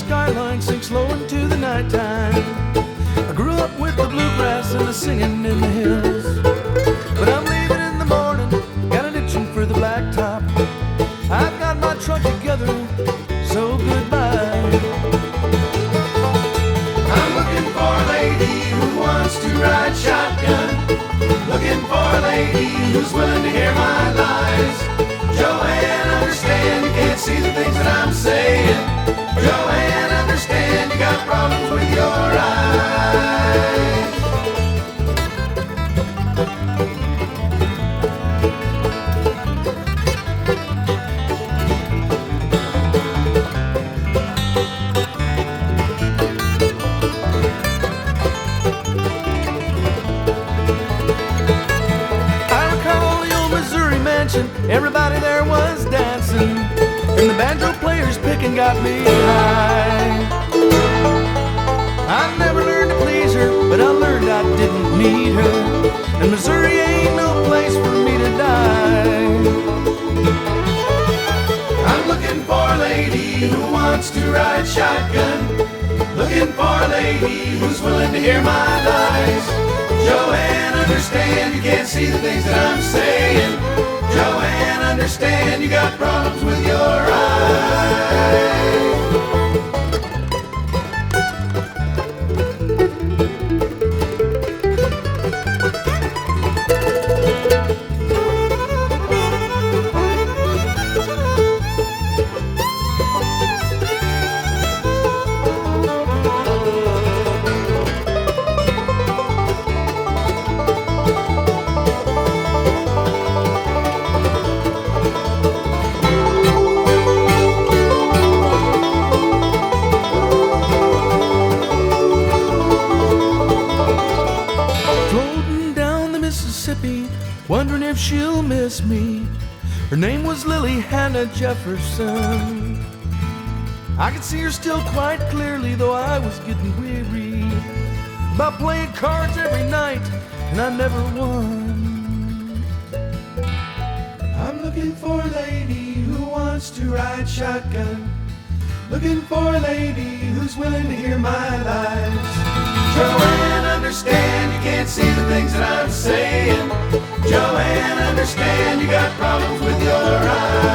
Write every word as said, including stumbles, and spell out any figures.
skyline sinks low into the nighttime. I grew up with the bluegrass and the singing in the hills, but I'm leaving in the morning, got an itching for the blacktop. I've got my truck together, so goodbye. I'm looking for a lady who wants to ride shotgun, looking for a lady who's willing to hear my lies. Joanne, understand you can't see the things that I'm saying. Joanne, understand you got problems with your eyes. Everybody there was dancing, and the banjo players picking got me high. I never learned to please her, but I learned I didn't need her, and Missouri ain't no place for me to die. I'm looking for a lady who wants to ride shotgun, looking for a lady who's willing to hear my lies. Joanne, understand you can't see the things that I'm saying. Joanne, understand you got problems with your eyes. Wondering if she'll miss me. Her name was Lily Hannah Jefferson. I could see her still quite clearly, though I was getting weary about playing cards every night, and I never won. I'm looking for a lady who wants to ride shotgun, looking for a lady who's willing to hear my lies. Joanne, understand you can't see the things that I'm saying. Joanne, understand you got problems with your eyes.